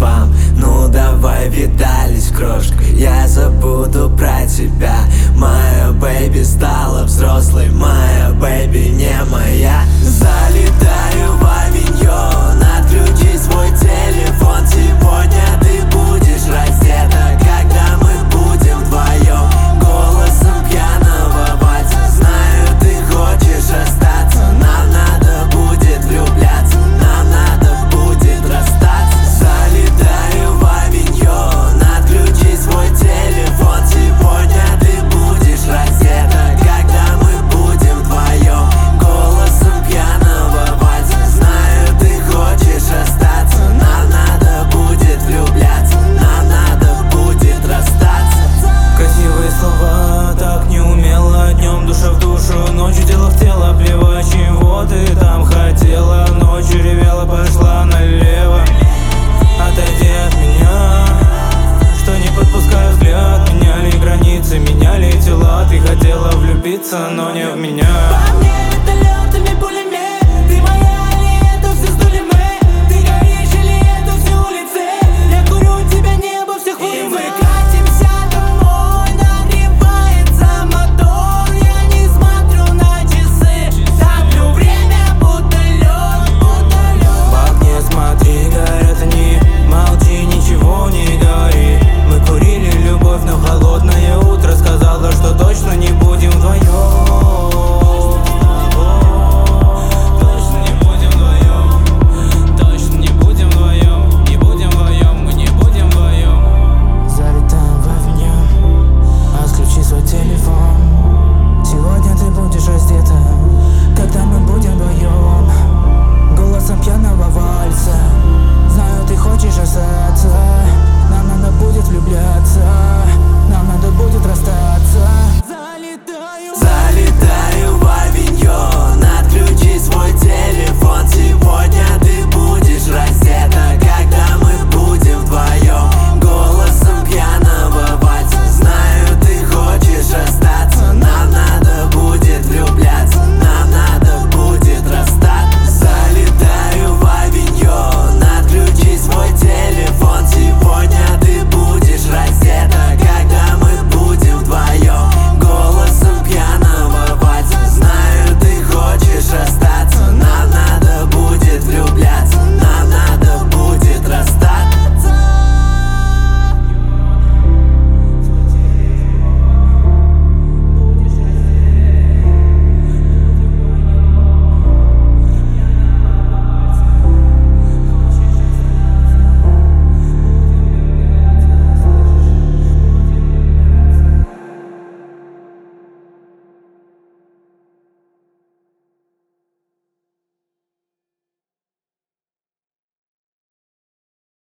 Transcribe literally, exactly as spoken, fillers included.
чувствам. Ну давай, видались, крошка, я забуду про тебя. Моя бэйби стала взрослой, моя бэйби не моя. Залетаю в авиньон, отключи свой телефон. Сегодня ты будешь раздета, когда мы будем вдвоем. Голосом пьяного вальса, знаю, ты хочешь остаться. Нам надо будет влюбляться, нам надо будет расстаться. Залетаю в авиньон, отключи свой телефон. Сегодня ты будешь раздета, когда мы будем вдвоем. Голосом пьяного вальса, знаю, ты хочешь остаться. Нам надо будет влюбляться, нам надо будет расстаться. Красивые слова, так неумело. Днем душа в душу, ночью тело в тело. Плевать, чего ты там хотела. Ночью ревела, пошла налево. Отойди от меня, что не подпускай взгляд. Меняли границы, меняли тела. Ты хотела влюбиться, но не в меня. По мне вертолетами, пулями. Ты моя или это все сдули мы? Ты горишь или это все улицы? Я курю тебя, небо всех улиц.